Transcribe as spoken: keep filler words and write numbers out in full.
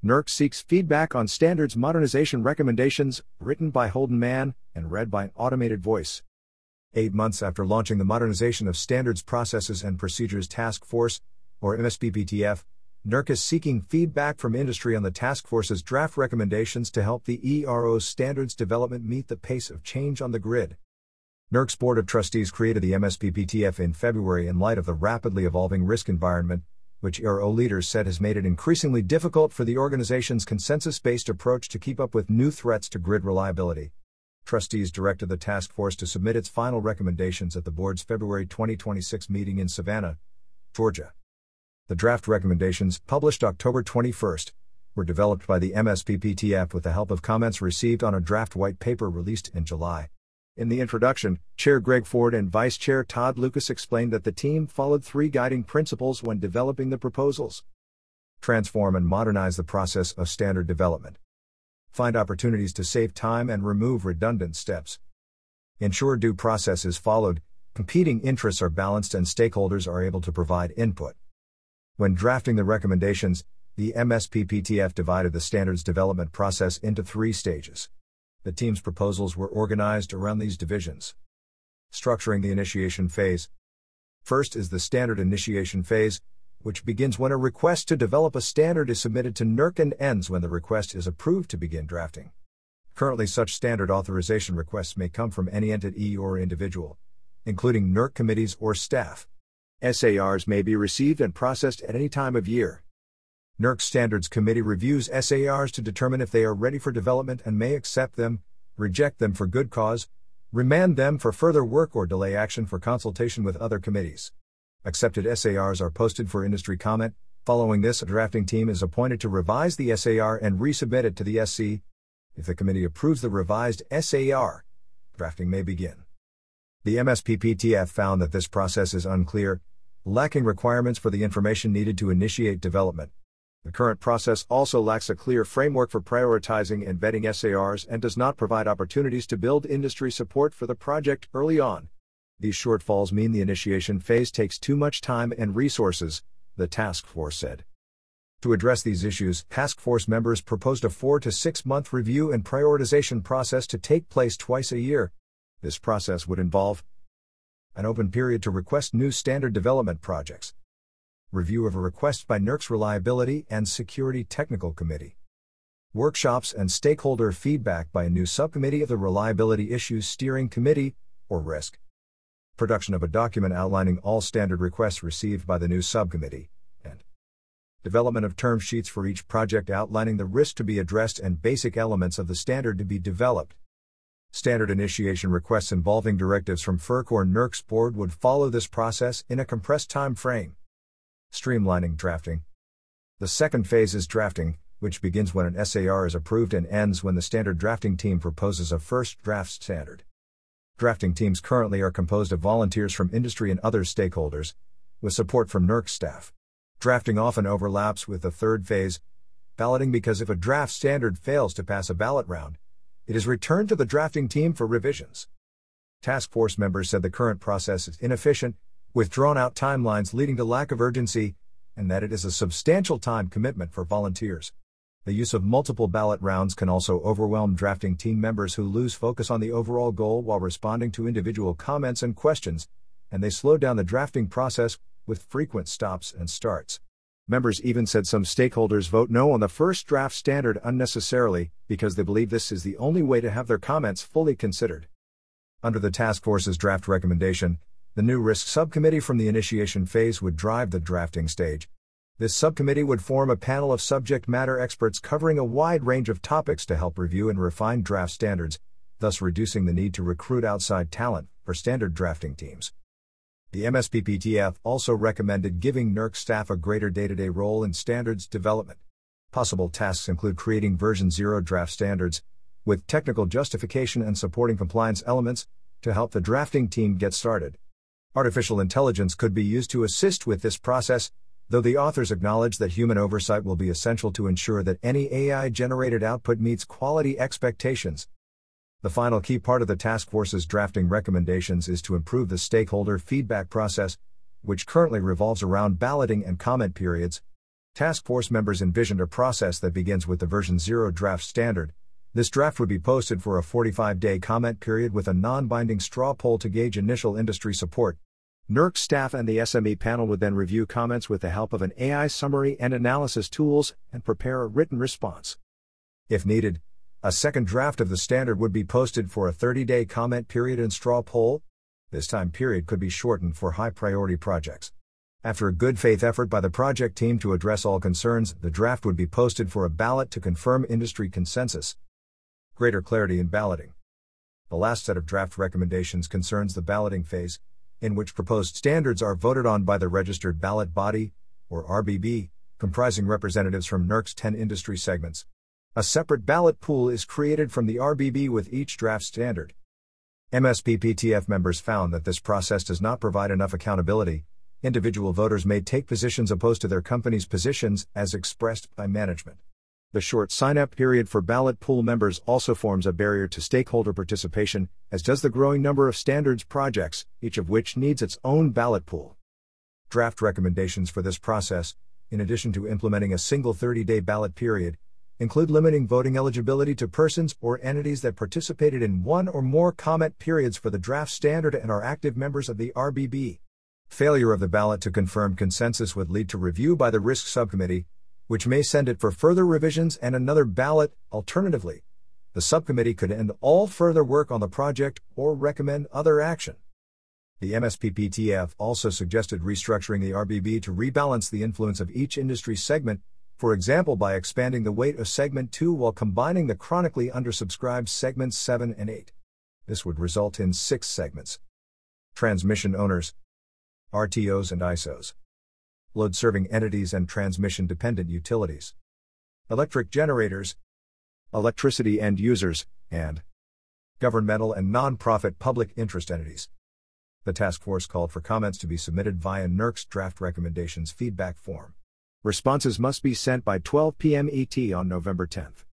NERC seeks feedback on standards modernization recommendations, written by Holden Mann and read by an automated voice. Eight months after launching the Modernization of Standards Processes and Procedures Task Force, or M S P P T F, NERC is seeking feedback from industry on the task force's draft recommendations to help the E R O's standards development meet the pace of change on the grid. NERC's Board of Trustees created the M S P P T F in February in light of the rapidly evolving risk environment, which E R O leaders said has made it increasingly difficult for the organization's consensus-based approach to keep up with new threats to grid reliability. Trustees directed the task force to submit its final recommendations at the board's February twenty twenty-six meeting in Savannah, Georgia. The draft recommendations, published October twenty-first, were developed by the M S P P T F with the help of comments received on a draft white paper released in July. In the introduction, Chair Greg Ford and Vice Chair Todd Lucas explained that the team followed three guiding principles when developing the proposals: transform and modernize the process of standard development, find opportunities to save time and remove redundant steps, ensure due process is followed, competing interests are balanced and stakeholders are able to provide input. When drafting the recommendations, the M S P P T F divided the standards development process into three stages. The team's proposals were organized around these divisions. Structuring the initiation phase. First is the standard initiation phase, which begins when a request to develop a standard is submitted to NERC and ends when the request is approved to begin drafting. Currently, such standard authorization requests may come from any entity or individual, including NERC committees or staff. S A Rs may be received and processed at any time of year. NERC Standards Committee reviews S A Rs to determine if they are ready for development and may accept them, reject them for good cause, remand them for further work, or delay action for consultation with other committees. Accepted S A Rs are posted for industry comment. Following this, a drafting team is appointed to revise the S A R and resubmit it to the S C. If the committee approves the revised S A R, drafting may begin. The M S P P T F found that this process is unclear, lacking requirements for the information needed to initiate development. The current process also lacks a clear framework for prioritizing and vetting S A Rs and does not provide opportunities to build industry support for the project early on. These shortfalls mean the initiation phase takes too much time and resources, the task force said. To address these issues, task force members proposed a four to six month review and prioritization process to take place twice a year. This process would involve an open period to request new standard development projects, review of a request by NERC's Reliability and Security Technical Committee, workshops and stakeholder feedback by a new subcommittee of the Reliability Issues Steering Committee, or RISC, production of a document outlining all standard requests received by the new subcommittee, and development of term sheets for each project outlining the risk to be addressed and basic elements of the standard to be developed. Standard initiation requests involving directives from FERC or NERC's board would follow this process in a compressed time frame. Streamlining drafting. The second phase is drafting, which begins when an S A R is approved and ends when the standard drafting team proposes a first draft standard. Drafting teams currently are composed of volunteers from industry and other stakeholders, with support from NERC staff. Drafting often overlaps with the third phase, balloting, because if a draft standard fails to pass a ballot round, it is returned to the drafting team for revisions. Task force members said the current process is inefficient, with drawn-out timelines leading to lack of urgency, and that it is a substantial time commitment for volunteers. The use of multiple ballot rounds can also overwhelm drafting team members who lose focus on the overall goal while responding to individual comments and questions, and they slow down the drafting process with frequent stops and starts. Members even said some stakeholders vote no on the first draft standard unnecessarily because they believe this is the only way to have their comments fully considered. Under the task force's draft recommendation, the new risk subcommittee from the initiation phase would drive the drafting stage. This subcommittee would form a panel of subject matter experts covering a wide range of topics to help review and refine draft standards, thus reducing the need to recruit outside talent for standard drafting teams. The M S P P T F also recommended giving NERC staff a greater day-to-day role in standards development. Possible tasks include creating version zero draft standards, with technical justification and supporting compliance elements, to help the drafting team get started. Artificial intelligence could be used to assist with this process, though the authors acknowledge that human oversight will be essential to ensure that any A I-generated output meets quality expectations. The final key part of the task force's drafting recommendations is to improve the stakeholder feedback process, which currently revolves around balloting and comment periods. Task force members envisioned a process that begins with the version zero draft standard. This draft would be posted for a forty-five day comment period with a non-binding straw poll to gauge initial industry support. NERC staff and the S M E panel would then review comments with the help of an A I summary and analysis tools and prepare a written response. If needed, a second draft of the standard would be posted for a thirty day comment period and straw poll. This time period could be shortened for high-priority projects. After a good faith effort by the project team to address all concerns, the draft would be posted for a ballot to confirm industry consensus. Greater clarity in balloting. The last set of draft recommendations concerns the balloting phase, in which proposed standards are voted on by the Registered Ballot Body, or R B B, comprising representatives from NERC's ten industry segments. A separate ballot pool is created from the R B B with each draft standard. M S P P T F members found that this process does not provide enough accountability. Individual voters may take positions opposed to their company's positions, as expressed by management. The short sign-up period for ballot pool members also forms a barrier to stakeholder participation, as does the growing number of standards projects, each of which needs its own ballot pool. Draft recommendations for this process, in addition to implementing a single thirty day ballot period, include limiting voting eligibility to persons or entities that participated in one or more comment periods for the draft standard and are active members of the R B B. Failure of the ballot to confirm consensus would lead to review by the Risk Subcommittee, which may send it for further revisions and another ballot. Alternatively, the subcommittee could end all further work on the project or recommend other action. The M S P P T F also suggested restructuring the R B B to rebalance the influence of each industry segment, for example by expanding the weight of Segment two while combining the chronically undersubscribed Segments seven and eight. This would result in six segments. Transmission owners, R T Os and I S Os. Load-serving entities and transmission-dependent utilities. Electric generators, electricity end users, and governmental and non-profit public interest entities. The task force called for comments to be submitted via NERC's draft recommendations feedback form. Responses must be sent by twelve p m E T on November tenth.